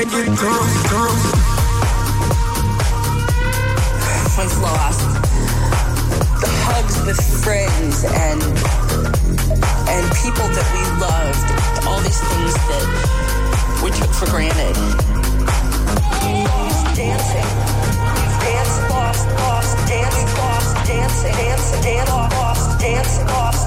make it come. Was lost. The hugs with friends and people that we loved. All these things that we took for granted. Dancing. Dance, lost, dance, lost, dancing, dance, lost, dance, lost,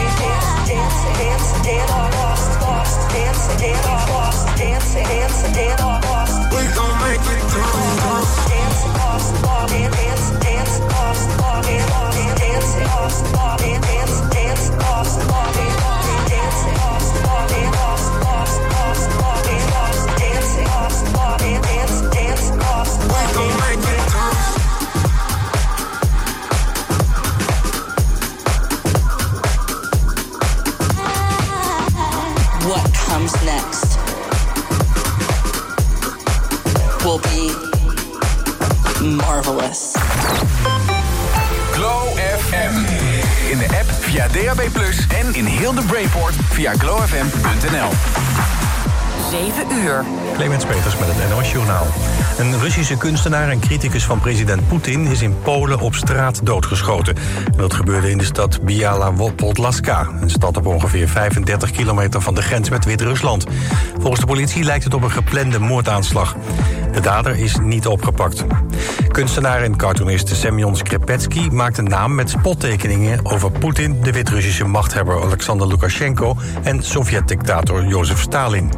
dance, lost. We gon' make it come. Dance, lost, dance, lost, dance, lost, dance, lost, We gon' make it come. What comes next will be marvelous. Glow FM. In de app via DAB+ en in heel de Brainport via glowfm.nl. 7 uur. Clemens Peters met het NOS-journaal. Een Russische kunstenaar en criticus van president Poetin is in Polen op straat doodgeschoten. Dat gebeurde in de stad Białowieża, een stad op ongeveer 35 kilometer van de grens met Wit-Rusland. Volgens de politie lijkt het op een geplande moordaanslag. De dader is niet opgepakt. Kunstenaar en cartoonist Semyon Skripetsky maakt een naam met spottekeningen over Poetin, de Wit-Russische machthebber Alexander Lukashenko en Sovjet-dictator Jozef Stalin.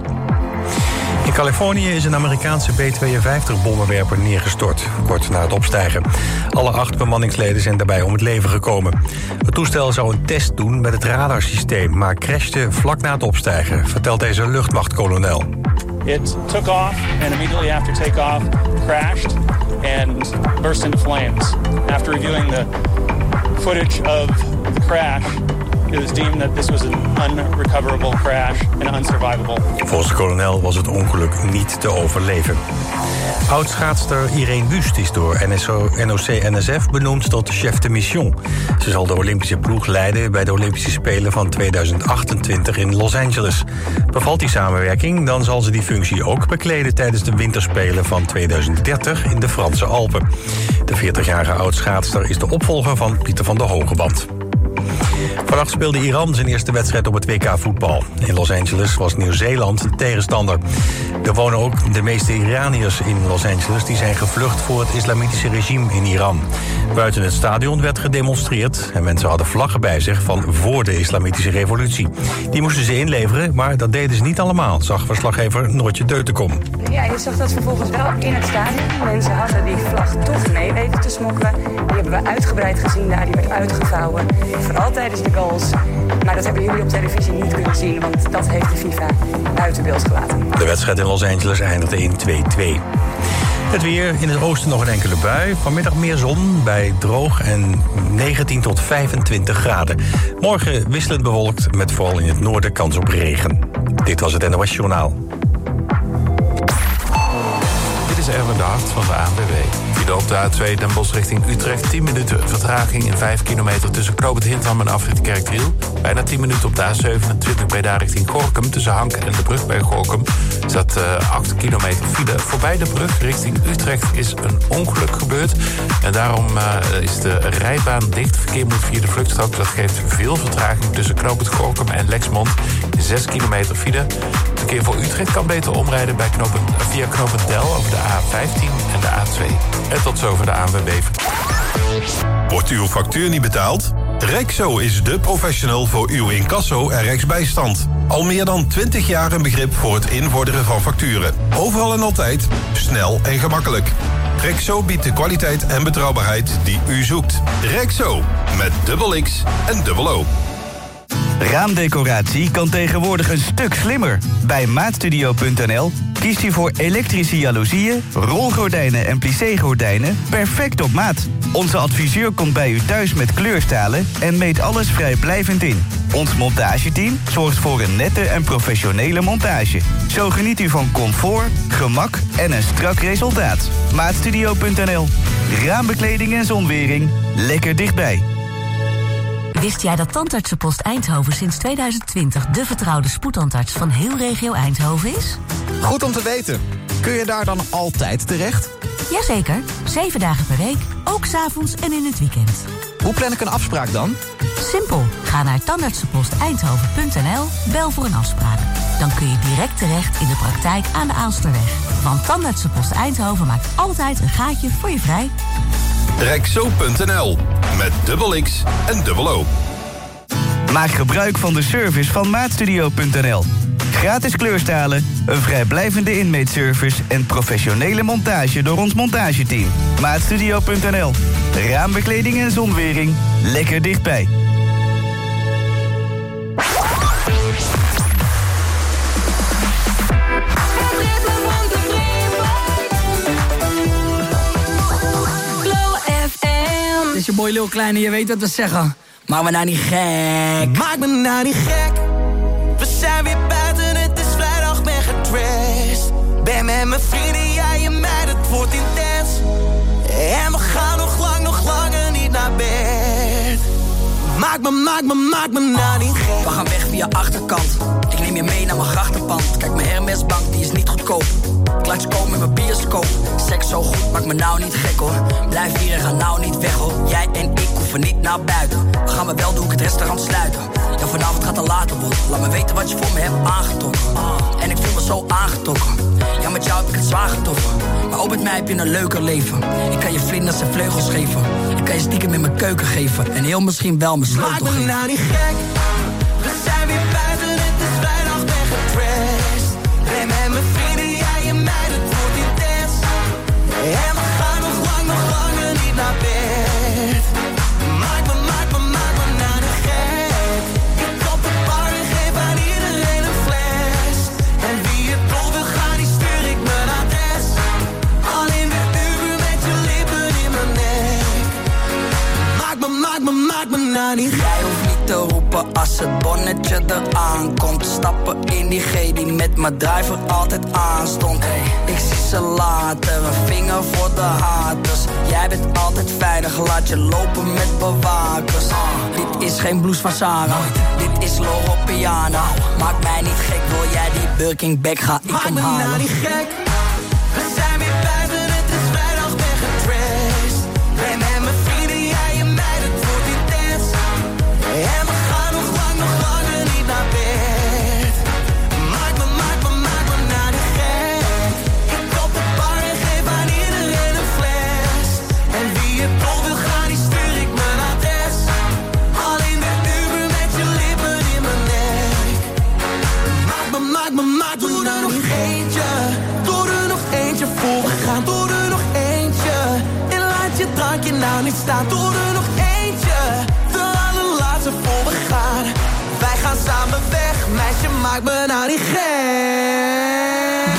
In Californië is een Amerikaanse B-52-bommenwerper neergestort, kort na het opstijgen. Alle 8 bemanningsleden zijn daarbij om het leven gekomen. Het toestel zou een test doen met het radarsysteem, maar crashte vlak na het opstijgen, vertelt deze luchtmachtkolonel. It took off and immediately after takeoff crashed and burst into flames. After reviewing the footage of the crash, it was deemed that this was an unrecoverable crash and unsurvivable. Volgens de kolonel was het ongeluk niet te overleven. Oudschaatster Irene Wust is door NOC-NSF benoemd tot chef de mission. Ze zal de Olympische ploeg leiden bij de Olympische Spelen van 2028 in Los Angeles. Bevalt die samenwerking, dan zal ze die functie ook bekleden tijdens de winterspelen van 2030 in de Franse Alpen. De 40-jarige oudschaatster is de opvolger van Pieter van der Hogeband. Vannacht speelde Iran zijn eerste wedstrijd op het WK voetbal. In Los Angeles was Nieuw-Zeeland de tegenstander. Er wonen ook de meeste Iraniërs in Los Angeles. Die zijn gevlucht voor het islamitische regime in Iran. Buiten het stadion werd gedemonstreerd en mensen hadden vlaggen bij zich van voor de islamitische revolutie. Die moesten ze inleveren, maar dat deden ze niet allemaal, zag verslaggever Noortje Deutenkom. Ja, je zag dat vervolgens wel in het stadion. Mensen hadden die vlag toch mee weten te smokkelen. Die hebben we uitgebreid gezien daar, die werd uitgevouwen. Vooral tijdens de goals. Maar dat hebben jullie op televisie niet kunnen zien, want dat heeft de FIFA buiten beeld gelaten. De wedstrijd in Los Angeles eindigde in 2-2. Het weer, in het oosten nog een enkele bui. Vanmiddag meer zon, bij droog en 19 tot 25 graden. Morgen wisselend bewolkt, met vooral in het noorden kans op regen. Dit was het NOS Journaal. Dit is Erwin de Hart van de ANWB. File op de A2 Den Bosch richting Utrecht. 10 minuten vertraging in 5 kilometer tussen Knoop het Hindham en afrit Kerkdriel. Bijna 10 minuten op de A27 Breda richting Gorinchem. Tussen Hank en de brug bij Gorinchem staat 8 kilometer file. Voorbij de brug richting Utrecht is een ongeluk gebeurd. En daarom is de rijbaan dicht. Verkeer moet via de vluchtstrook. Dat geeft veel vertraging tussen Knoop het Gorinchem en Lexmond. 6 kilometer file. Verkeer voor Utrecht kan beter omrijden bij via knooppunt Del over de A15 en de A2. En tot zover de ANWB. Wordt uw factuur niet betaald? Rexo is de professional voor uw incasso en rechtsbijstand. Al meer dan 20 jaar een begrip voor het invorderen van facturen. Overal en altijd, snel en gemakkelijk. Rexo biedt de kwaliteit en betrouwbaarheid die u zoekt. Rexo, met dubbel X en dubbel O. Raamdecoratie kan tegenwoordig een stuk slimmer. Bij Maatstudio.nl kiest u voor elektrische jaloezieën, rolgordijnen en plissé-gordijnen perfect op maat. Onze adviseur komt bij u thuis met kleurstalen en meet alles vrijblijvend in. Ons montageteam zorgt voor een nette en professionele montage. Zo geniet u van comfort, gemak en een strak resultaat. Maatstudio.nl. Raambekleding en zonwering. Lekker dichtbij. Wist jij dat Tandartsenpost Eindhoven sinds 2020 de vertrouwde spoedtandarts van heel regio Eindhoven is? Goed om te weten. Kun je daar dan altijd terecht? Jazeker, 7 dagen per week, ook 's avonds en in het weekend. Hoe plan ik een afspraak dan? Simpel, ga naar tandartsenposteindhoven.nl, bel voor een afspraak. Dan kun je direct terecht in de praktijk aan de Aalsterweg. Want Tandartsenpost Eindhoven maakt altijd een gaatje voor je vrij. Rexo.nl met dubbel X en dubbel O. Maak gebruik van de service van Maatstudio.nl. Gratis kleurstalen, een vrijblijvende inmeetservice en professionele montage door ons montageteam. Maatstudio.nl. Raambekleding en zonwering. Lekker dichtbij. Het is je boy Lil Kleine, je weet wat we zeggen. Maak me nou niet gek. Maak me nou niet gek. We zijn weer buiten, het is vrijdag, ben getrashed. Ben met mijn vrienden, jij en mij, het wordt intens. En we gaan nog langer niet naar bed. Maak me nou niet gek. We gaan weg via achterkant. Ik neem je mee naar mijn grachtenpand. Kijk, mijn Hermesbank, die is niet goedkoop. Kluits komen met mijn bioscoop. Seks zo goed, maak me nou niet gek hoor. Blijf hier en ga nou niet weg hoor. Jij en ik hoeven niet naar buiten. We gaan maar wel doen, ik het restaurant sluiten. Ja, vanavond gaat het later worden. Laat me weten wat je voor me hebt aangetrokken. En ik voel me zo aangetrokken. Ja, met jou heb ik het zwaar getroffen. Maar ook met mij heb je een leuker leven. Ik kan je vlinders en vleugels geven. Ik kan je stiekem in mijn keuken geven. En heel misschien wel mijn sleutel geven. Maak me nou niet gek. We zijn weer buiten, het is vrijdag, ben getrashed. Ben met mijn vrienden, jij en mij, het wordt intens. En we gaan nog langer niet naar bed. Maak me nou niet gek. Ik koop de bar en geef aan iedereen een fles. En wie het toch wil gaan, die stuur ik mijn adres. Al in de Uber met je lippen in mijn nek. Maak me nou niet gek. Jij hoeft niet te roepen als het bonnetje eraan komt. Stappen in die G die met mijn driver altijd aanstond. Hey, ik zie ze later, een vinger voor de haters. Jij bent altijd veilig, laat je lopen met bewakers. Dit is geen blues van Sarah, dit is Loro Piana. Maak mij niet gek, wil jij die Birkin bag, ga ik hem halen. Maak me nou niet gek. We zijn weer buiten, het is vrijdag, ben getrashed. Ben met mijn vrienden, jij en mij, het wordt intens. En we gaan nog langer niet naar bed. Maak me nou niet gek. Ik koop de bar en geef aan iedereen een fles. En wie het toch wil gaan, die stuur ik mijn adres. Al in de Uber met je lippen in mijn nek. Maak me doe er nog eentje. Doe er nog eentje voor we gaan. Doe er nog eentje. En laat je drankje nou niet staan. Doe er nog eentje. De allerlaatste voor we gaan. Wij gaan samen weg. Meisje, maak me nou niet gek.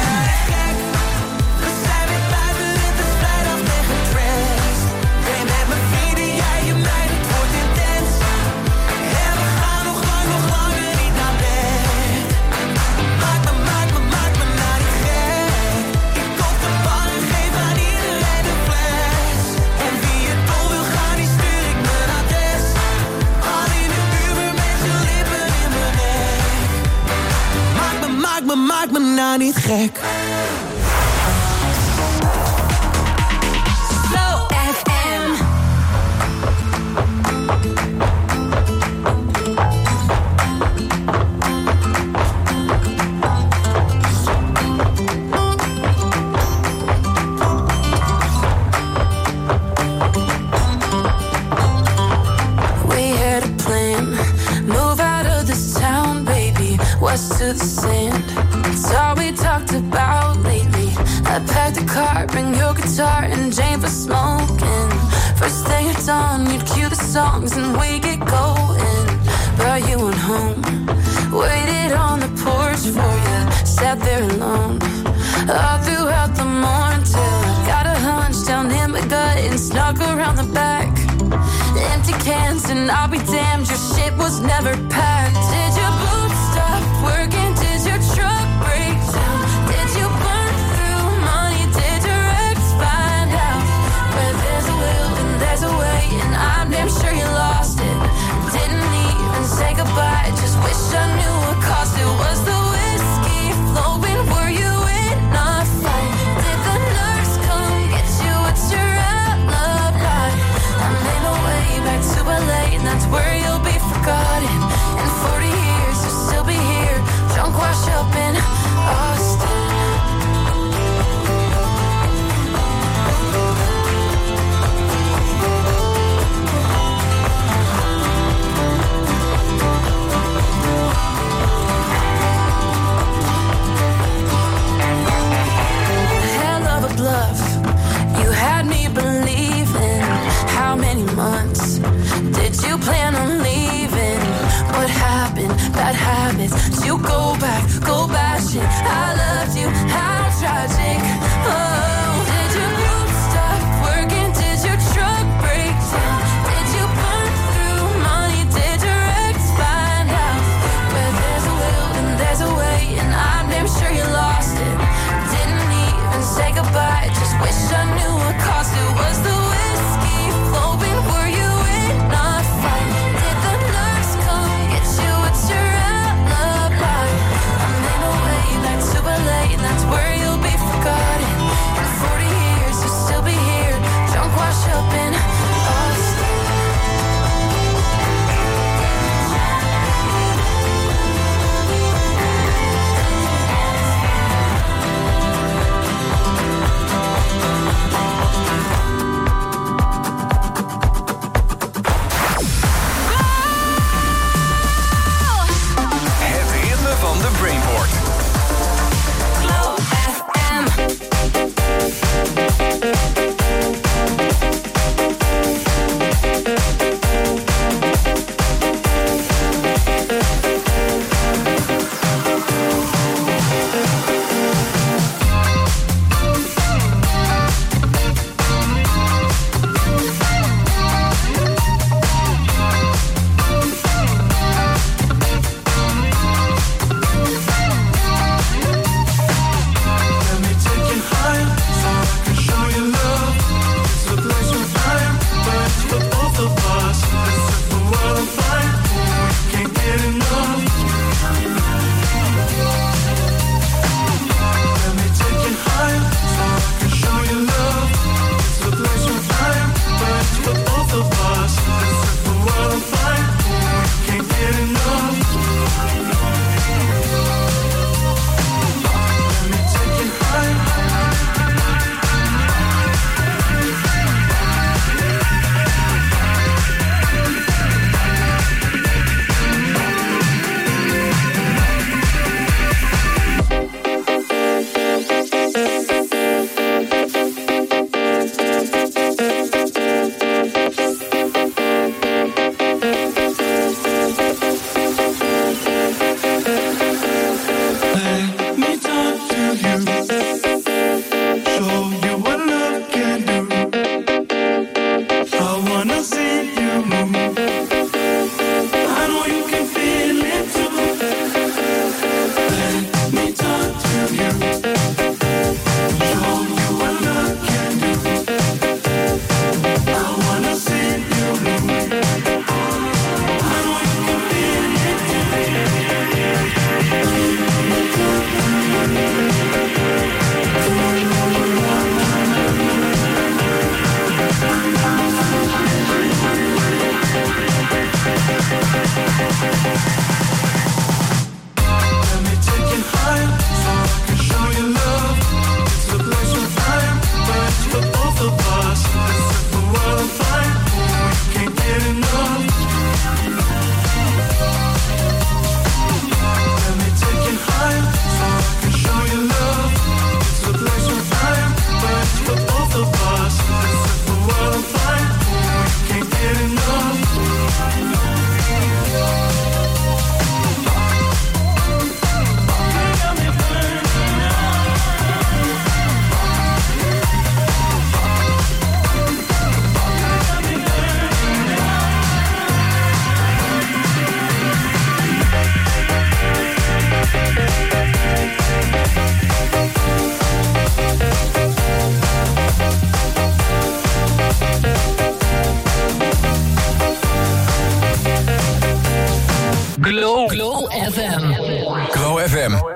We zijn weer buiten, het is vrijdag, ben getrashed. Ben met mijn vrienden, jij en mij, het wordt intens. En we gaan nog langer niet naar bed. Maak me nou niet gek. Ik koop de bar en geef aan iedereen een fles. En wie het toch wil gaan, die stuur ik mijn adres. Al in de Uber met je lippen in mijn nek. Maak me nou niet gek. Flow FM. We had a plan, move out of this town, baby, west to the sand. It's all we talked about lately. I packed a car, bring your guitar and Jane for smoking. First thing at dawn, you'd cue the songs and we get going. Brought you on home, waited on the porch for you, sat there alone. All throughout the morning till I got a hunch down in my gut and snuck around the back. Empty cans and I'll be damned, your shit was never packed. Did your boots stop working? Did your truck break down? Did you burn through money? Did your ex find out? Where there's a will and there's a way, and I'm damn sure you lost it. Didn't even say goodbye, just wish I knew what cost it. Was the whiskey flowing? Were you enough?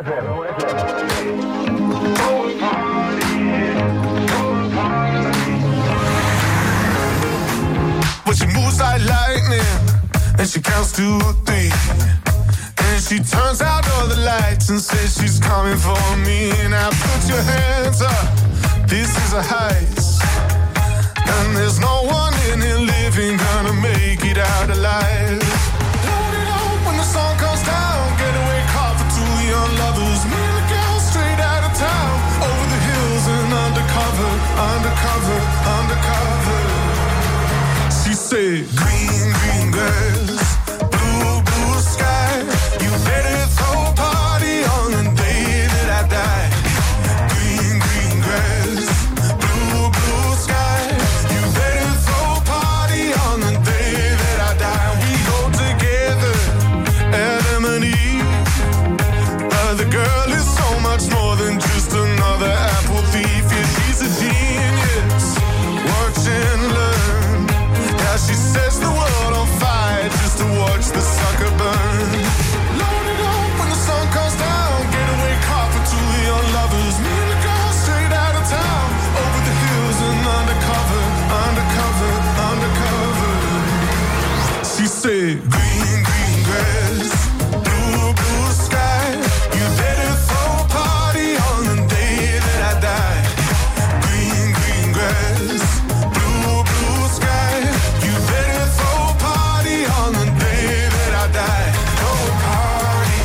But she moves like lightning, and she counts to 3. And she turns out all the lights and says she's coming for me. Now put your hands up, this is a heist. And there's no one in here living gonna make it out alive. Load it up when the sun comes down, getaway car for two young lovers. Me and the girl straight out of town, over the hills and undercover, undercover, undercover. She said, green, green grass, blue, blue sky. You better throw a party on the day that I die. Green, green grass, blue, blue sky. You better throw a party on the day that I die. We go together, Adam and Eve. The girl is so much more than just another apple thief. Yeah, she's a genius. Watch and learn. Yeah, she sets the world on fire just to watch the sucker burn. Load it up when the sun comes down. Getaway car for two young lovers. Me and the girl straight out of town, over the hills and undercover, undercover, undercover. She said, green, green grass, blue, blue sky. You better throw a party on the day that I die. Green, green grass, blue, blue sky. You better throw a party on the day that I die. Throw a party,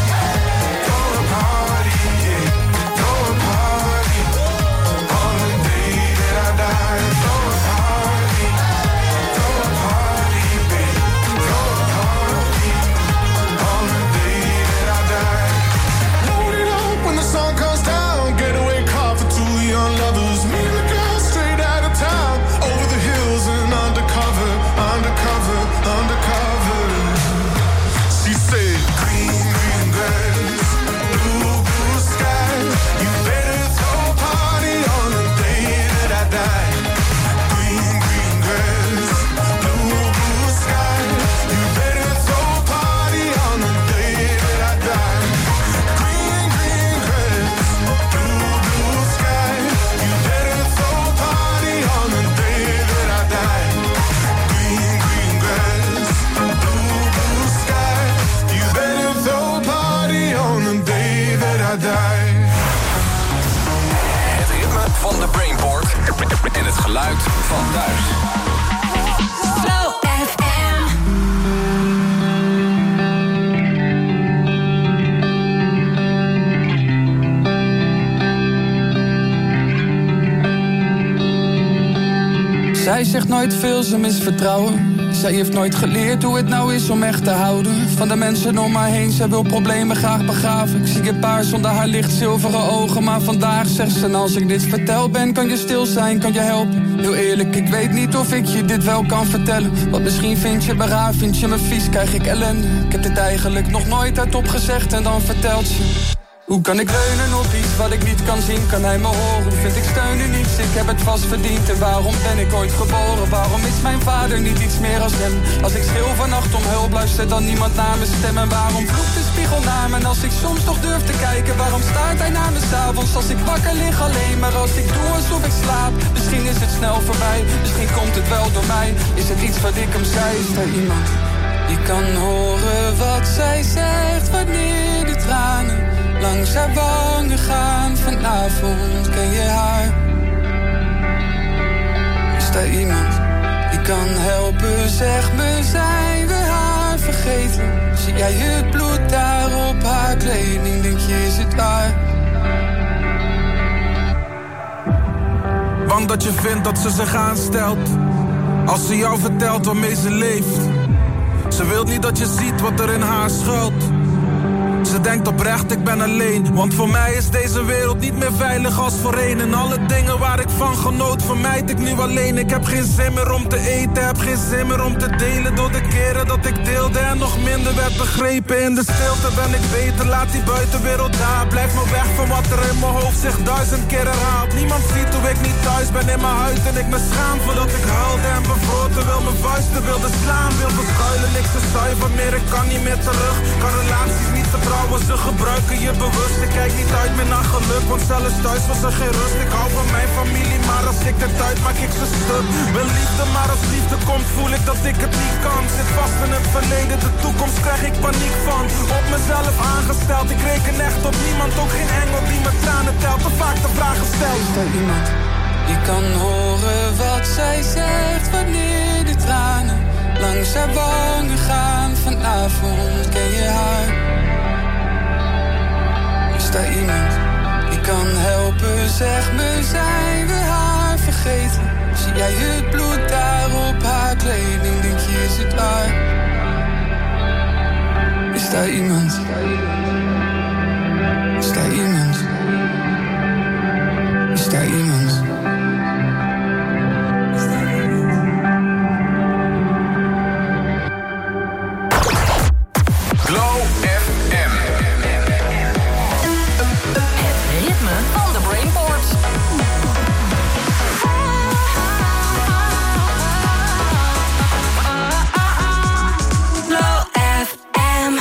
yeah. Throw a party on the day that I die. Throw a party, babe. Throw a party on the day that I die. Load it up when the sun comes down. Getaway car for two young lovers. Me and the girl straight out of town, over the hills and undercover, undercover, undercover. She said, green, green grass, blue, blue sky. You better throw a party on the day that I die. Green, green grass, blue, blue sky. You better throw a party on the day that I die. Green, green grass, blue, blue sky. You better throw a party on the day that I die. Green, green grass, blue, blue sky. You better throw a party on the day that I die. Het ritme van de Brainport en het geluid van thuis. Flow FM. Zij zegt nooit veel, ze mist vertrouwen. Zij heeft nooit geleerd hoe het nou is om echt te houden van de mensen om haar heen. Zij wil problemen graag begraven. Ik zie een paar zonder haar licht zilveren ogen. Maar vandaag zegt ze, en als ik dit vertel ben, kan je stil zijn, kan je helpen. Heel eerlijk, ik weet niet of ik je dit wel kan vertellen. Want misschien vind je me raar, vind je me vies, krijg ik ellende. Ik heb dit eigenlijk nog nooit hardop gezegd en dan vertelt ze. Hoe kan ik leunen op iets wat ik niet kan zien? Kan hij me horen? Hoe vind ik steun in niets? Ik heb het vast verdiend. En waarom ben ik ooit geboren? Waarom is mijn vader niet iets meer als hem? Als ik schreeuw vannacht om hulp, luistert dan niemand naar mijn stem. En waarom vloekt de spiegel naar me? En als ik soms toch durf te kijken, waarom staart hij naar me 's avonds? Als ik wakker lig alleen, maar als ik doe alsof ik slaap. Misschien is het snel voorbij, misschien komt het wel door mij. Is het iets wat ik hem zei? Is er iemand die kan horen wat zij zegt? Wanneer de tranen langs haar wangen gaan vanavond, ken je haar? Is daar iemand die kan helpen? Zeg me, zijn we haar vergeten? Zie jij het bloed daar op haar kleding? Denk je, is het waar? Bang dat je vindt dat ze zich aanstelt als ze jou vertelt waarmee ze leeft. Ze wil niet dat je ziet wat er in haar schuilt. Ze denkt oprecht, ik ben alleen. Want voor mij is deze wereld niet meer veilig als voorheen. En alle dingen waar ik van genoot, vermijd ik nu alleen. Ik heb geen zin meer om te eten, heb geen zin meer om te delen. Door de keren dat ik deelde en nog minder werd begrepen. In de stilte ben ik beter, laat die buitenwereld daar. Blijf me weg van wat er in mijn hoofd zich 1000 keer herhaalt. Niemand ziet hoe ik niet thuis ben in mijn huid en ik me schaam voordat ik huilde en bevroor terwijl mijn vuisten wilde slaan. Wil verschuilen, niks te zuiver meer, ik kan niet meer terug. Kan relaties niet vertrouwen, ze gebruiken je bewust. Ik kijk niet uit meer naar geluk, want zelfs thuis was er geen rust. Ik hou van mijn familie, maar als ik het uit maak ik ze stuk. Wil liefde, maar als liefde komt voel ik dat ik het niet kan. Zit vast in het verleden, de toekomst krijg ik paniek van. Op mezelf aangesteld, ik reken echt op niemand. Ook geen engel die mijn tranen telt, te vaak de vragen stelt. Is er iemand die kan horen wat zij zegt wanneer de tranen langs haar wangen gaan? Vanavond ken je haar. Is daar iemand die kan helpen, zeg me, zijn we haar vergeten? Zie jij het bloed daar op haar kleding, denk je is het waar? Is daar iemand? Is daar iemand? Is daar iemand? Glow FM. Het ritme van de Brainport. Glow FM.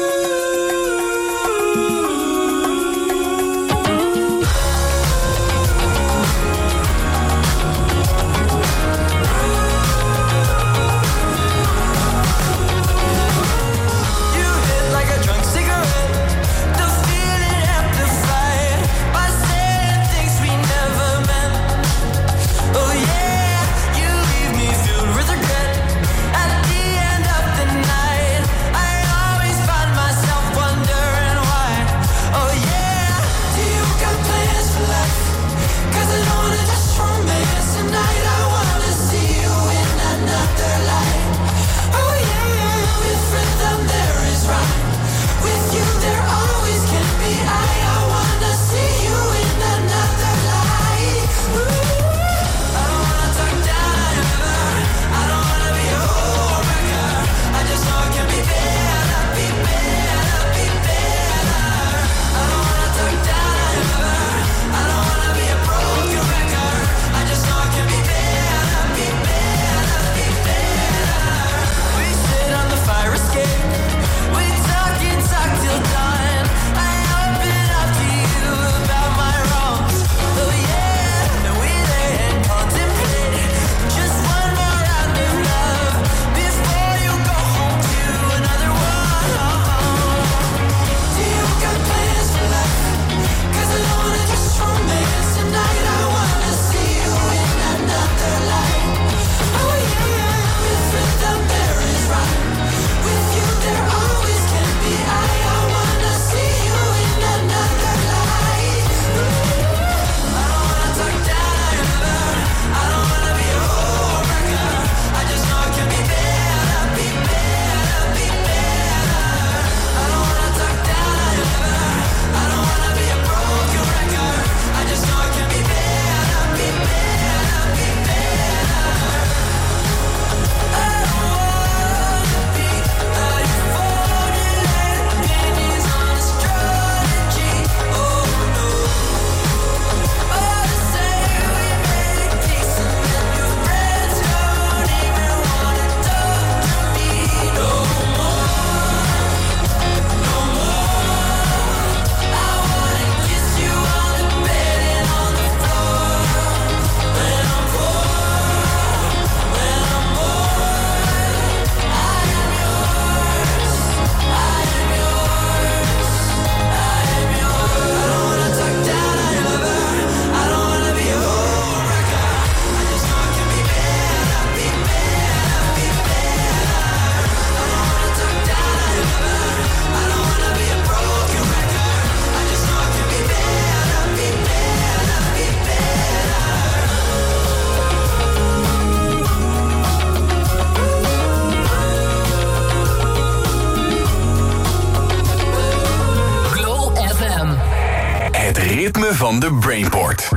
ritme van de Brainport.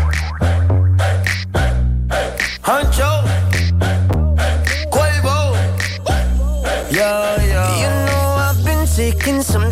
Huncho, Quavo, yeah, yeah. You know I've been taking some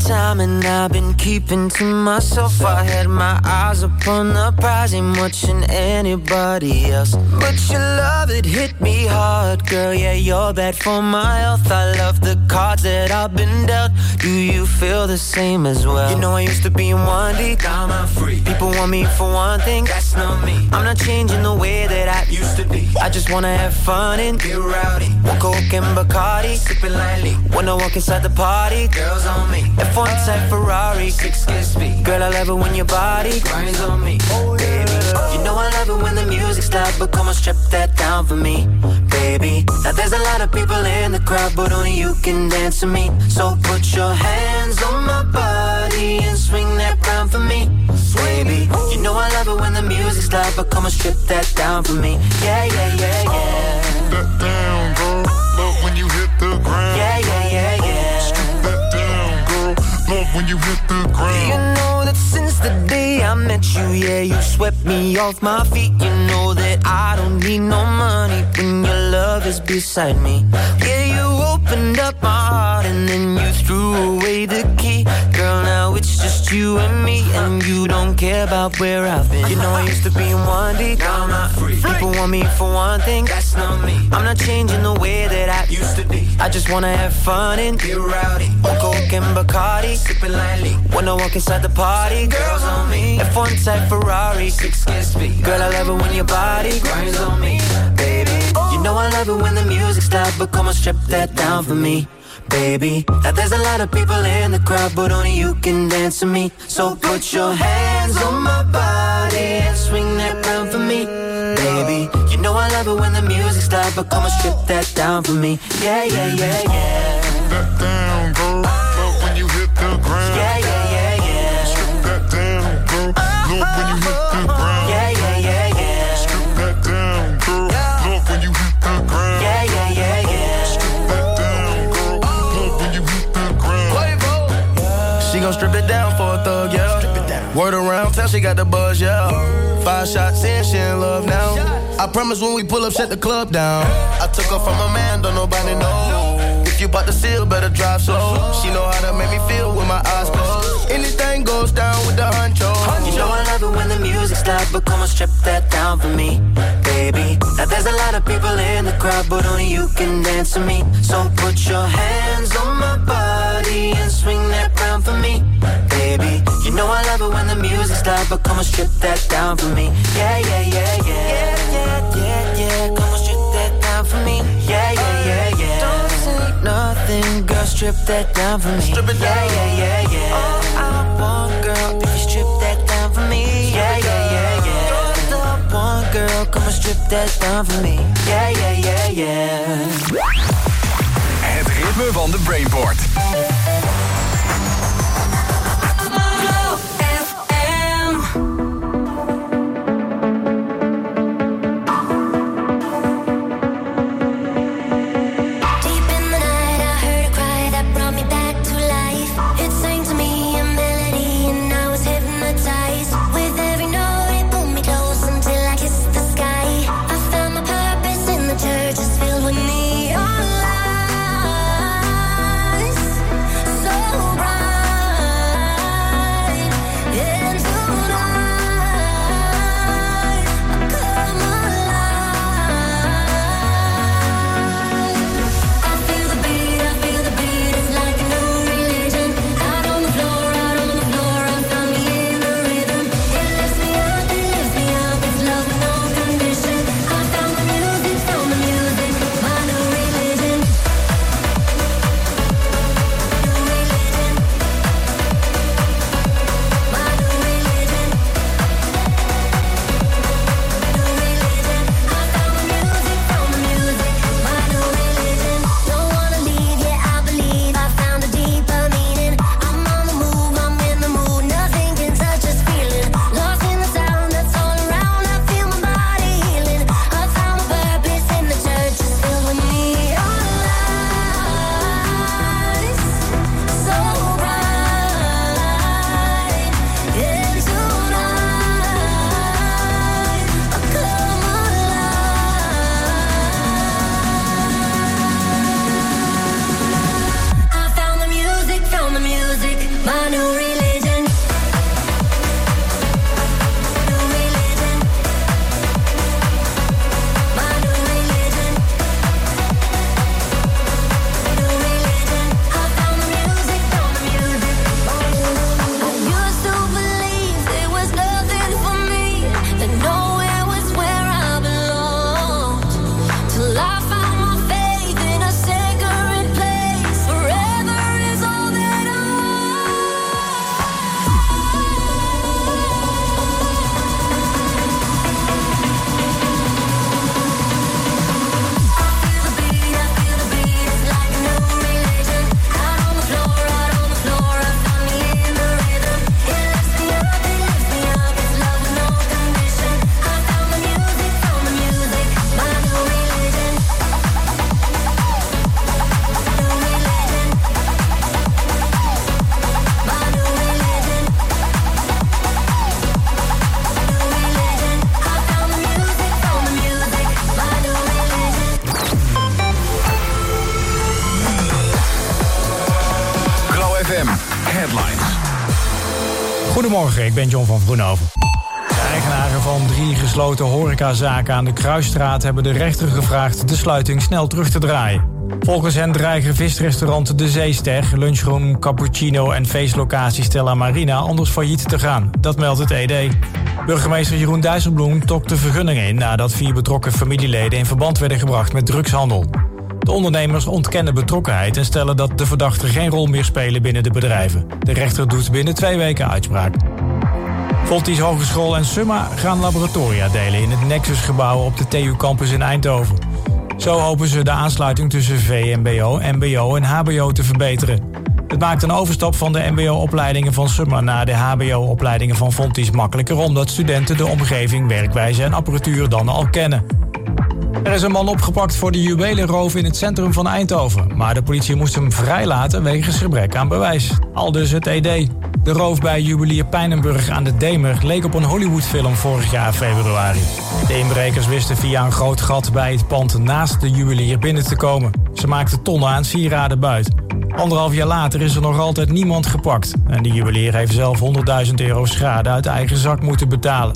time and I've been keeping to myself. I had my eyes upon the prize, ain't watching anybody else. But your love, it hit me hard, girl, yeah, you're bad for my health. I love the cards that I've been dealt. Do you feel the same as well? You know I used to be in one deep, now I'm free. People want me for one thing, that's not me. I'm not changing the way that I used to be. I just wanna have fun and get rowdy. One Coke and Bacardi, sipping lightly. When I walk inside the party, girls on me. F1 type Ferrari, 6 speed. Girl, I love it when your body grinds on me. Baby, you know I love it when the music's loud, but come on, strip that down for me, baby. Now there's a lot of people in the crowd, but only you can dance to me. So put your hands on my body and swing that round for me, baby. You know I love it when the music's loud, but come on, strip that down for me. Yeah, yeah, yeah, yeah. That down, girl. Love when you hit the ground. Yeah, yeah, yeah, yeah. Strip that down, girl. Love when you hit the ground. You know that since the day I met you, yeah, you swept me off my feet. You know that I don't need no money when your love is beside me. Yeah, you opened up my heart and then you threw away the key. Girl, now it's just you and me, and you don't care about where I've been. You know I used to be in one deep, now I'm not free. People want me for one thing, that's not me. I'm not changing the way that I used to be. I just wanna have fun and get rowdy. One Coke and Bacardi, sipping lightly. When I walk inside the party, girls on me. F1 type Ferrari, 6 speed. Girl, I love it when your body grinds on me, baby. You know I love it when the music's loud, but come on, strip that down for me, baby. Now there's a lot of people in the crowd, but only you can dance to me. So put your hands on my body and swing that round for me, baby. You know I love it when the music's loud, but come on, strip that down for me. Yeah, yeah, yeah, yeah. That down, girl. Love when you hit the ground. Yeah, yeah, yeah, yeah. Strip that down, girl. Love when you hit the ground. Yeah, yeah, yeah, yeah. Strip that down, girl. Love when you hit the ground. Yeah, yeah, yeah, yeah. Strip that down, girl. Love when you hit the ground. She gon' strip it down for a thug, yeah. Word around town, she got the buzz, yeah. 5 shots in, she in love now. I promise when we pull up, shut the club down. I took her from a man, don't nobody know. If you bout to seal, better drive slow. She know how to make me feel with my eyes closed. Anything goes down with the honcho. You know I love it when the music's loud, but come on, strip that down for me, baby. Now there's a lot of people in the crowd, but only you can dance to me. So put your hands on my body and swing that round for me, baby. You know I love it when the music's loud, but come on, strip that down for me. Yeah, yeah, yeah, yeah. Yeah, yeah, yeah, yeah. Come on, strip that down for me. Yeah, yeah, yeah, yeah. Don't say nothing, girl, strip that down for me. Strip it down. Yeah, yeah, yeah, yeah. All I want, girl, if you strip that down for me. Yeah, yeah, yeah, yeah. You're the one, girl, come on, strip that down for me. Yeah, yeah, yeah, yeah. Het ritme van de Brainport. Just filled with neon lights. Goedemorgen, ik ben John van Vroenhoven. De eigenaren van 3 gesloten horecazaken aan de Kruisstraat hebben de rechter gevraagd de sluiting snel terug te draaien. Volgens hen dreigen visrestaurant De Zeester, lunchroom Cappuccino en feestlocatie Stella Marina anders failliet te gaan. Dat meldt het ED. Burgemeester Jeroen Dijsselbloem trok de vergunningen in nadat 4 betrokken familieleden in verband werden gebracht met drugshandel. De ondernemers ontkennen betrokkenheid en stellen dat de verdachten geen rol meer spelen binnen de bedrijven. De rechter doet binnen 2 weken uitspraak. Fontys Hogeschool en Summa gaan laboratoria delen in het Nexus-gebouw op de TU Campus in Eindhoven. Zo hopen ze de aansluiting tussen VMBO, MBO en HBO te verbeteren. Het maakt een overstap van de MBO-opleidingen van Summa naar de HBO-opleidingen van Fontys makkelijker, omdat studenten de omgeving, werkwijze en apparatuur dan al kennen. Er is een man opgepakt voor de juwelenroof in het centrum van Eindhoven, maar de politie moest hem vrijlaten wegens gebrek aan bewijs. Aldus het ED. De roof bij juwelier Pijnenburg aan de Demer leek op een Hollywoodfilm vorig jaar februari. De inbrekers wisten via een groot gat bij het pand naast de juwelier binnen te komen. Ze maakten tonnen aan sieraden buit. 1,5 jaar later is er nog altijd niemand gepakt. En de juwelier heeft zelf €100.000 schade uit eigen zak moeten betalen.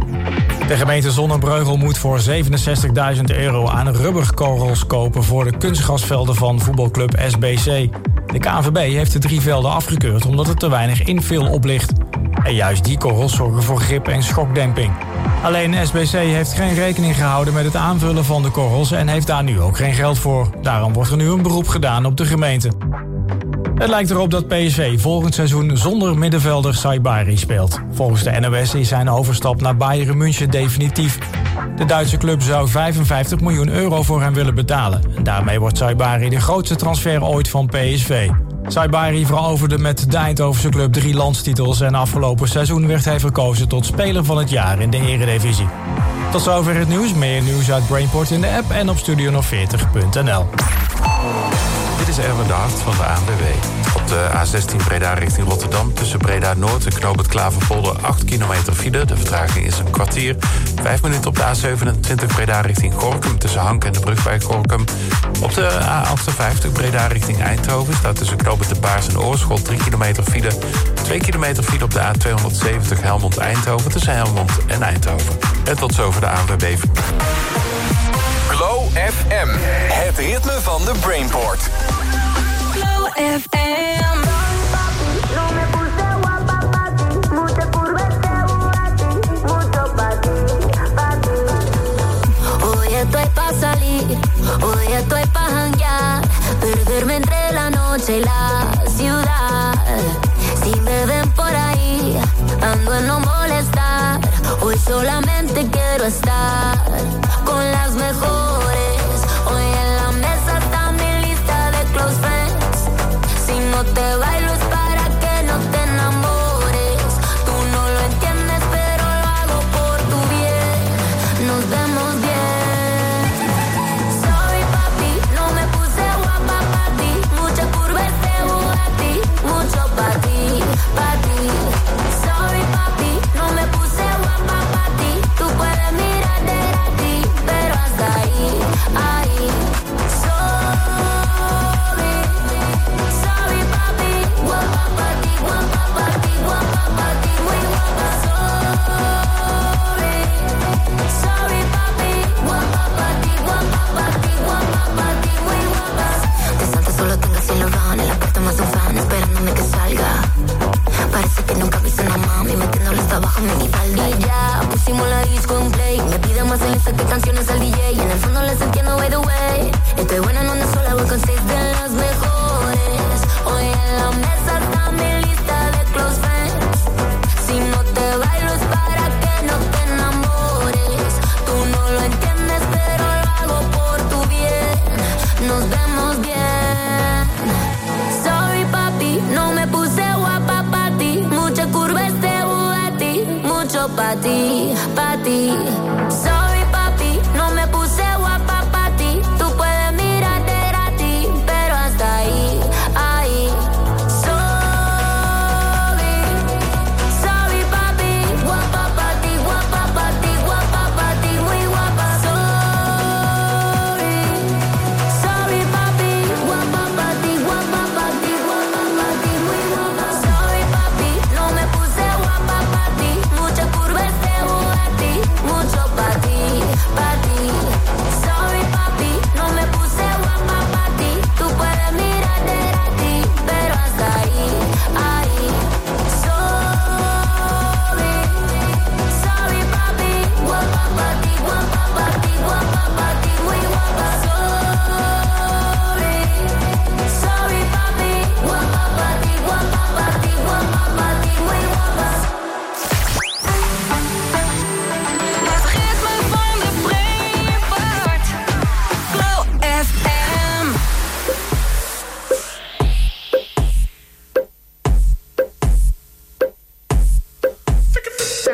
De gemeente Zonnebreugel moet voor €67.000 aan rubberkorrels kopen voor de kunstgrasvelden van voetbalclub SBC. De KNVB heeft de 3 velden afgekeurd omdat er te weinig infill op ligt. En juist die korrels zorgen voor grip en schokdemping. Alleen SBC heeft geen rekening gehouden met het aanvullen van de korrels en heeft daar nu ook geen geld voor. Daarom wordt er nu een beroep gedaan op de gemeente. Het lijkt erop dat PSV volgend seizoen zonder middenvelder Saibari speelt. Volgens de NOS is zijn overstap naar Bayern München definitief. De Duitse club zou €55 miljoen voor hem willen betalen. En daarmee wordt Saibari de grootste transfer ooit van PSV. Saibari veroverde met de Eindhovense club 3 landstitels en afgelopen seizoen werd hij verkozen tot speler van het jaar in de Eredivisie. Tot zover het nieuws. Meer nieuws uit Brainport in de app en op studio040.nl. Dit is Erwin de Hart van de ANWB. Op de A16 Breda richting Rotterdam tussen Breda Noord en Knoop het Klaverpolder 8 kilometer file. De vertraging is een kwartier. 5 minuten op de A27 Breda richting Gorinchem tussen Hank en de brug bij Gorinchem. Op de A58 Breda richting Eindhoven staat tussen Knoop het de Baars en Oorschot 3 kilometer file. 2 kilometer file op de A270 Helmond-Eindhoven tussen Helmond en Eindhoven. En tot zover de ANWB. Glow FM, het ritme van de Brainport. Glow FM. Hoy estoy pa' salir, hoy estoy pa' janguear, perderme entre la noche y la ciudad. Si me ven por ahí, ando en no molestar. Hoy solamente quiero estar con las mejores. Hoy en la mesa está mi lista de close friends. Si no te bailo es para que no te enamores. Tú no lo entiendes, pero lo hago por tu bien. Nos vemos bien. Sorry papi, no me puse guapa pa' ti. Mucha curva este Bugatti, mucho pa' ti, pa' ti. Sorry papi, no me puse guapa pa' ti. Tú puedes mirar de ti, pero hasta ahí, ahí. Sorry papi, guapa pa' ti, guapa pa' ti, guapa pa' ti, muy guapa. Sorry papi, guapa pa' ti, guapa pa' ti, guapa pa' ti, muy guapa. De Santa solo tengo cielo van, en la puerta más un fan esperándome que salga. Parece que nunca viste una mami metiéndole hasta abajo en mi falda. Y ya pusimos la disco en play. Me pide más en lista que canciones al DJ. Y en el fondo les entiendo by the way. Estoy buena en onda sola, voy con 6 de las mejores. Hoy en la mesa está mi lista de close friends. Si no te bailo es para que no te enamores. Tú no lo entiendes, pero lo hago por tu bien. Nos vemos bien. Sorry papi, no me puse guapa pa' ti. Mucha curva este Bugatti, mucho pa' ti, pa' ti. Sorry papi, no me puse guapa pa' ti. Tú puedes mirar de ti, pero hasta ahí, ahí. Sorry papi, guapa pa' ti, guapa pa' ti, guapa pa' ti, muy guapa. Sorry papi, guapa pa' ti, guapa pa' ti, guapa pa' ti, muy guapa. Sorry papi, no me puse guapa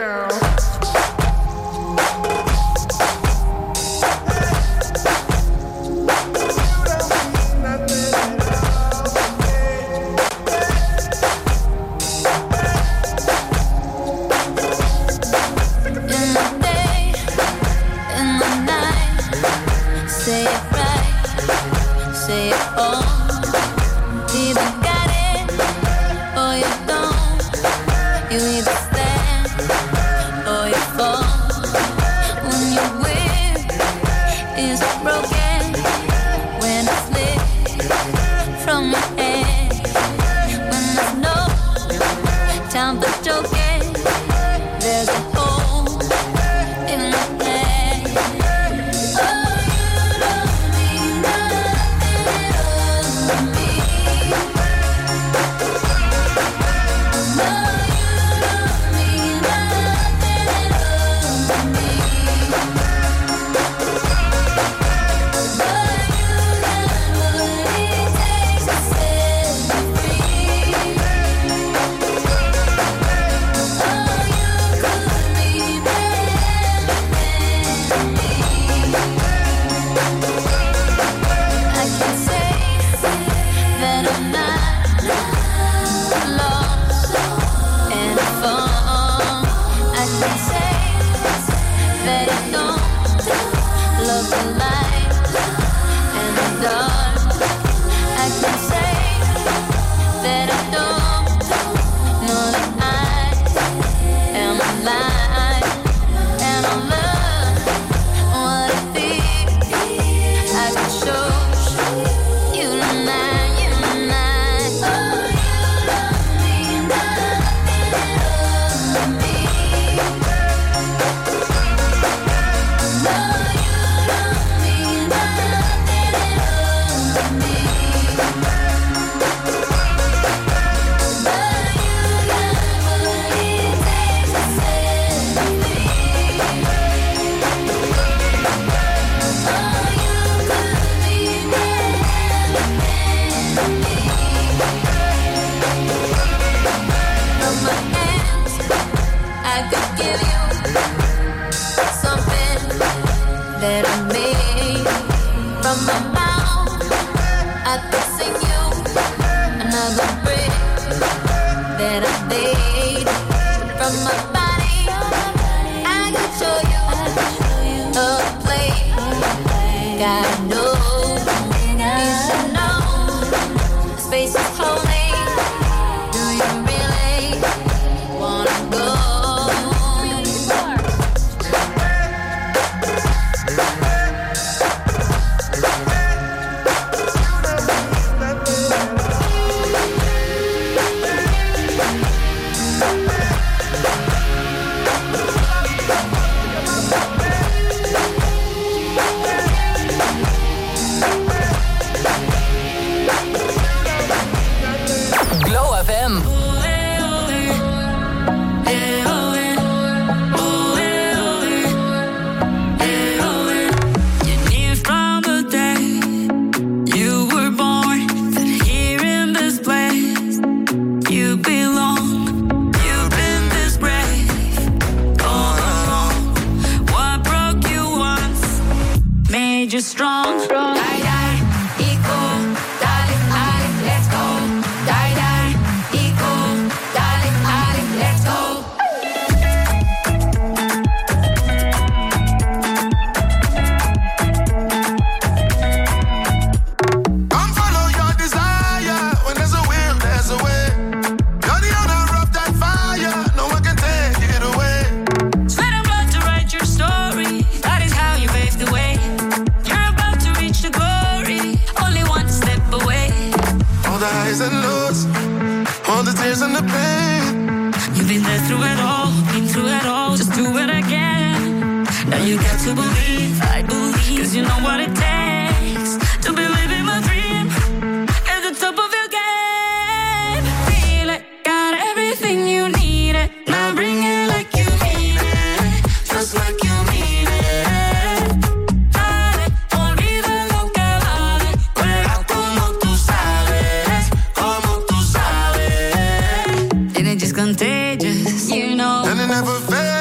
Contagious, you know. And it never fails.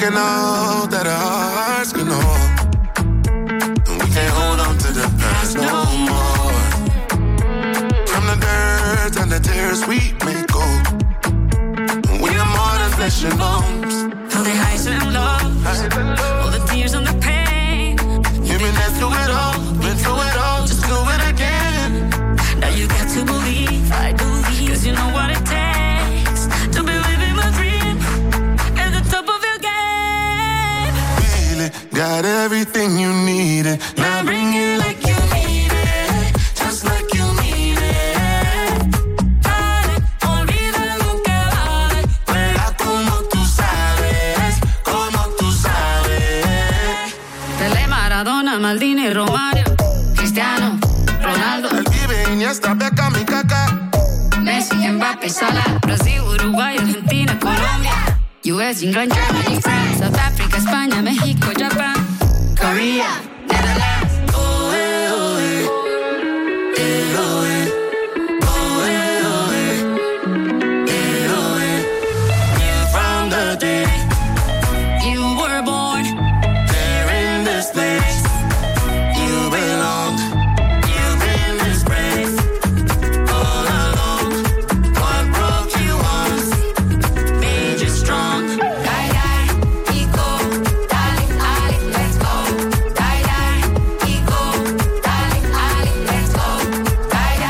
Working out that our hearts can hold. And we can't hold on to the past no more. From the dirt and the tears we may go. We are more than flesh and bones. All the highs and lows, all the tears and the pain. You've been there through it all, been through it all, just do it again. Now you got to believe, I believe, cause you know what it takes to be living my dream at the top of your game. Feel it, got everything you needed. Now bring it like you need it, just like you need it. Dale, olvida lo que vale. Juega como tú sabes, como tú sabes. Pelé, Maradona, Maldini, Romario, Cristiano, Ronaldo, El Pibe, Iniesta, Beckham y Kaká. Messi, Mbappé, Salah, Brasil, Uruguay, Argentina, Colombia, US, England, Germany, France, South Africa, España, México, Japan, Korea, Netherlands. Oh, eh, oh, eh. Eh, oh, eh. Oh, eh, oh, eh. Eh, oh, eh. From the day You were born there in this place, you belong. You've been disgraced all along. What broke you once made you strong. Die, die, ego, darling, Ali, let's go. Die, die, ego, darling, Ali, let's go. Die,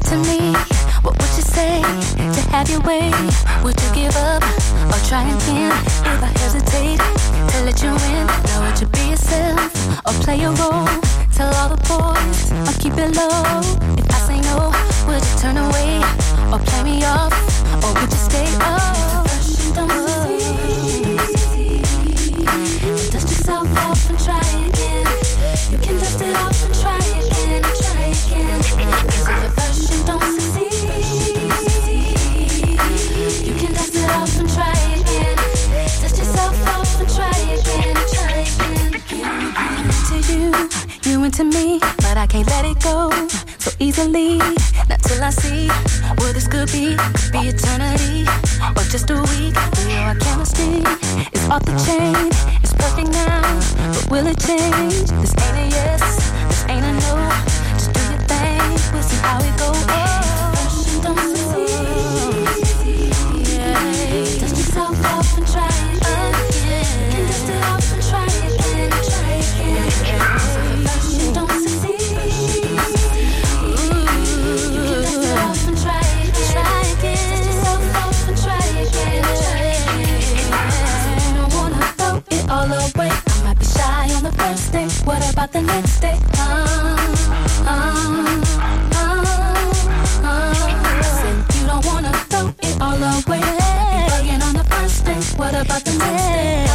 to me, what would you say to have your way? Would you give up or try again? If I hesitate to let you in, now would you be yourself or play a role? Tell all the boys I'll keep it low. If I say no, would you turn away or play me off, or would you stay up? Dust yourself off and try again. You can dust it off and try again, try again. 'Cause if at first you don't succeed, you can dust it off and try again. Dust yourself off and try again, try again. To you, you into me, but I can't let it go so easily. Not till I see what this could be eternity or just a week. Our chemistry is off the chain. It's perfect now, but will it change? This ain't a yes, this ain't a no. Just do your thing, we'll see how it goes. Don't succeed. Yeah. Dust yourself off and try again. You can dust it off and try again, try again. Don't succeed. You can dust it off and try again, try again. Dust yourself off and try again, try again. You don't wanna throw it all away. I might be shy on the first day. What about the next day? Said you don't wanna throw it all away. Be bugging on the first day. What about the next day?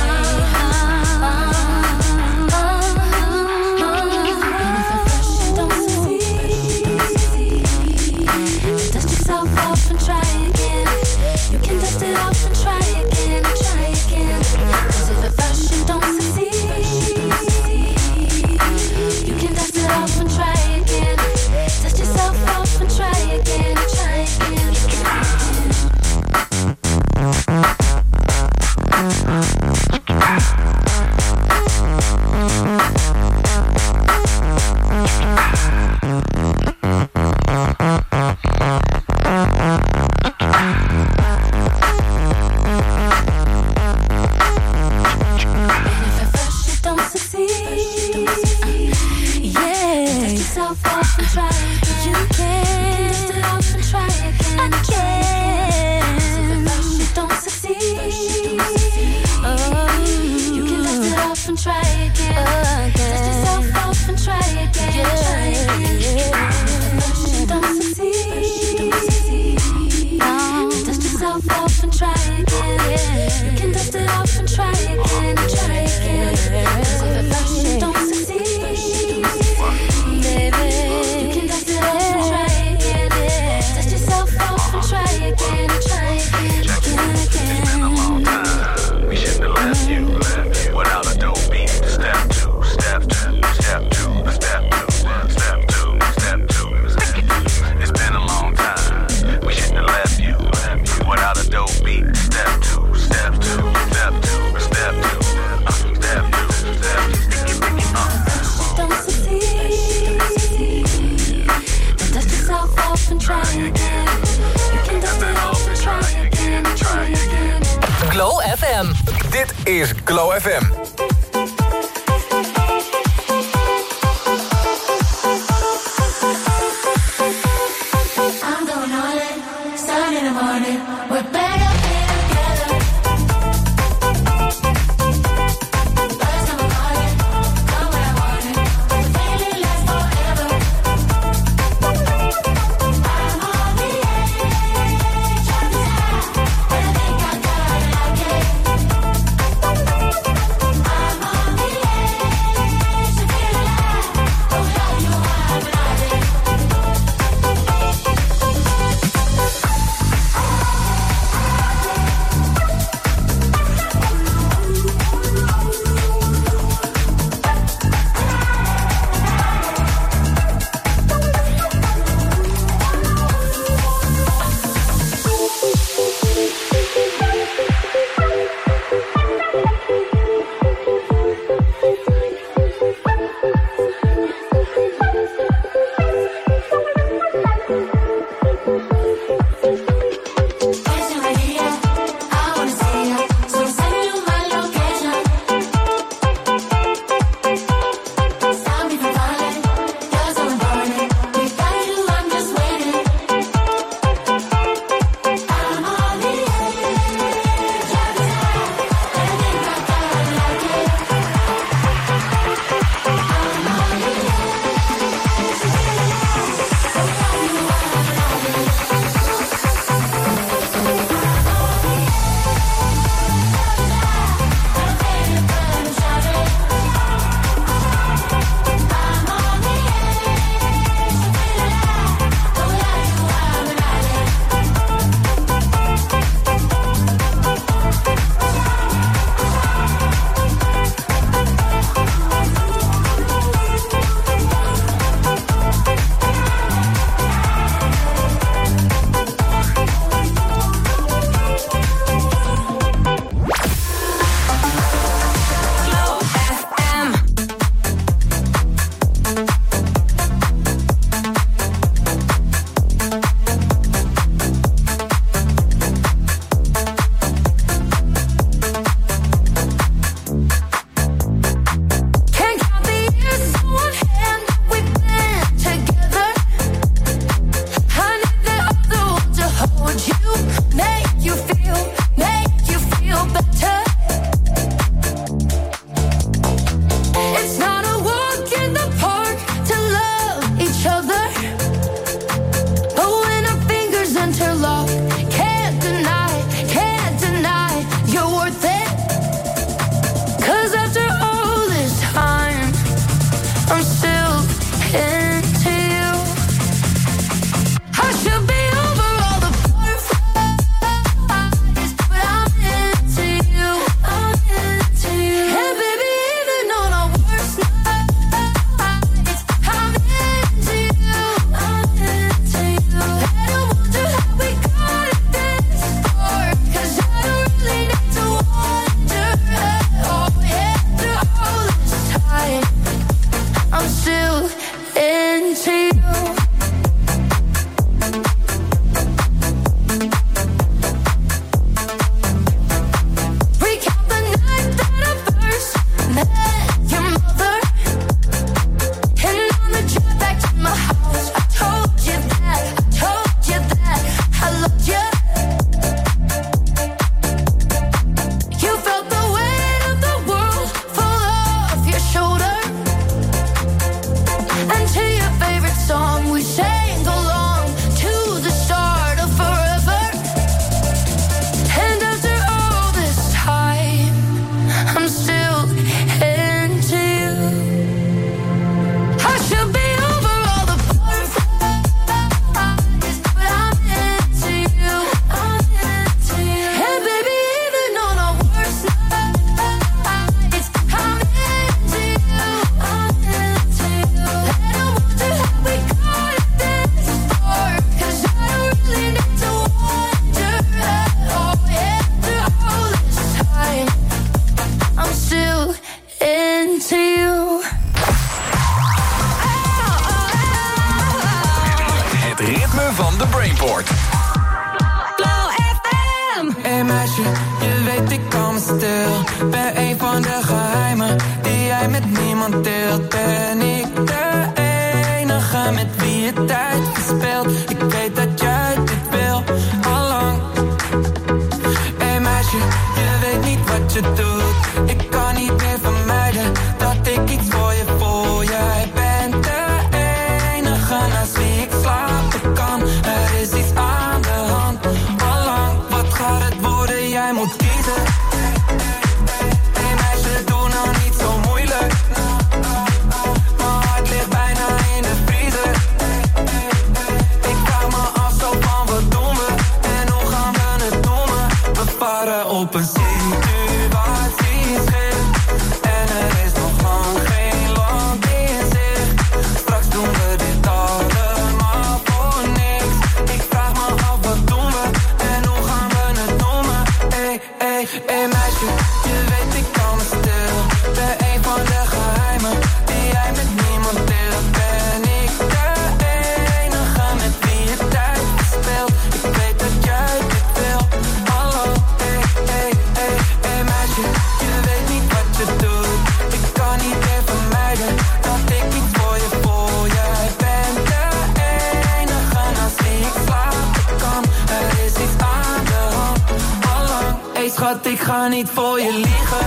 And if at first you don't succeed, dust yourself off and try again. You can dust it off and try again, try again. 'Cause if at first you don't succeed, you can dust it off and try again. Dust yourself off and try again, try again. Glow FM. Dit is Glow FM. I'm going all in, sun in the morning. We're back up here together. Birds of a morning, come when I want it. The feeling lasts forever. I'm on the edge, trying to decide. And I think I got it, I get. Het ritme van de Brainport. Hey meisje, je weet ik kan me stil. Ben een van de geheimen die jij met niemand deelt. Ben ik de enige met wie je tijd verspeelt. Ik weet dat jij dit wil, allang. Hey meisje, je weet niet wat je doet. Ik kan niet meer vermijden dat ik iets voor je voel. Jij bent de enige naast wie ik slapen kan. Er is iets aan de hand, allang. Wat gaat het worden? Jij moet kiezen. Hey meisje, doe nou niet zo moeilijk. Mijn hart ligt bijna in de vriezer. Ik vraag me af zo van wat doen we en hoe gaan we het noemen. We varen op een situatieschip en er is nog lang geen land in zicht. Straks doen we dit allemaal voor niks. Ik vraag me af wat doen we en hoe gaan we het noemen. Hey meisje, je weet ik kan me stil. Ben een van de geheimen die jij met niemand deelt. Ben ik de enige met wie je tijd verspeelt. Ik weet dat jij dit wil, hallo. Hey meisje, je weet niet wat je doet. Ik kan niet meer vermijden dat ik iets voor je voel. Jij bent de enige naast wie ik slapen kan. Er is iets aan de hand, allang. Hey schat, ik ga niet voor je liegen.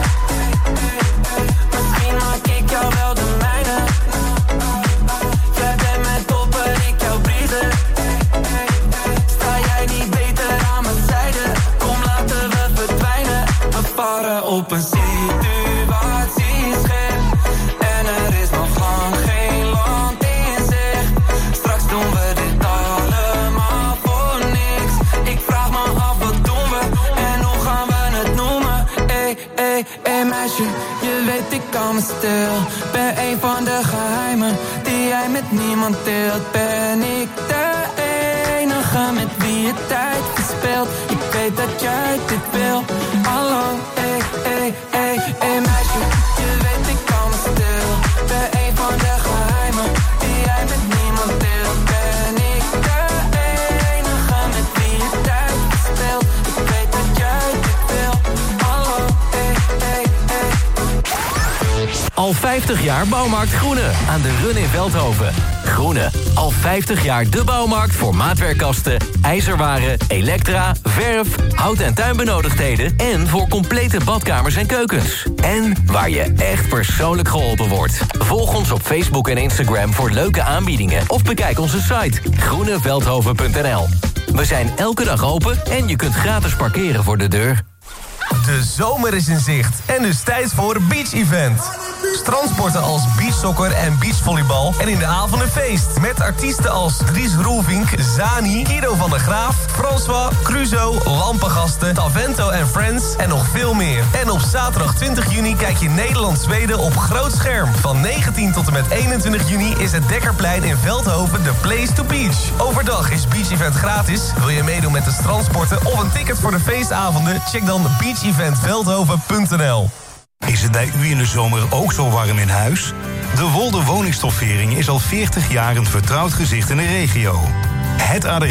Misschien maak ik jou wel de mijne. Jij bent mijn topper, ik jouw briezer. Sta jij niet beter aan mijn zijde? Kom, laten we verdwijnen. We varen op een situatieschip en er is nog lang geen land in zicht. Straks doen we dit allemaal voor niks. Ik vraag me af wat doen we en hoe gaan we het noemen. Hey meisje, je weet ik kan me stil. Ben een van de geheimen die jij met niemand deelt. Ben ik de enige met wie je tijd verspeelt. Ik weet dat jij dit wil, allang. Hey meisje, je weet ik kan me stil. Ben een van de geheimen die jij met niemand deelt. Ben ik de enige met wie je tijd verspeelt. Ik weet dat jij dit wil, allang. Al 50 jaar Bouwmarkt Groene aan de Run in Veldhoven. Groene, al 50 jaar de bouwmarkt voor maatwerkkasten, ijzerwaren, elektra, verf, hout- en tuinbenodigdheden en voor complete badkamers en keukens. En waar je echt persoonlijk geholpen wordt. Volg ons op Facebook en Instagram voor leuke aanbiedingen of bekijk onze site groeneveldhoven.nl. We zijn elke dag open en je kunt gratis parkeren voor de deur. De zomer is in zicht en dus tijd voor Beach Event. Strandsporten als beachsoccer en beachvolleybal en in de avond een feest. Met artiesten als Dries Roelvink, Zani, Guido van der Graaf, François, Cruzo, Lampengasten, Tavento en Friends en nog veel meer. En op zaterdag 20 juni kijk je Nederland-Zweden op groot scherm. Van 19 tot en met 21 juni is het Dekkerplein in Veldhoven de place to beach. Overdag is Beach Event gratis. Wil je meedoen met de strandsporten of een ticket voor de feestavonden? Check dan beacheventveldhoven.nl. Is het bij u in de zomer ook zo warm in huis? De Wolde Woningstoffering is al 40 jaar een vertrouwd gezicht in de regio. Het adres